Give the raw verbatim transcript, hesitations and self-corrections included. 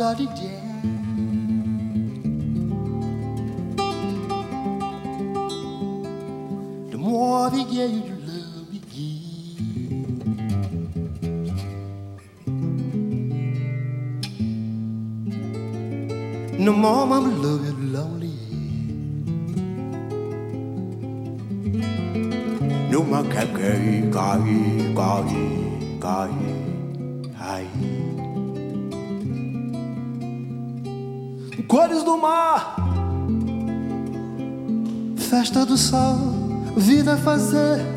bloody jazz. The more they get you, the love you give. No more mama love you lonely. No more kaka kai kai kai ai. Cores do mar, festa do sol, vida é fazer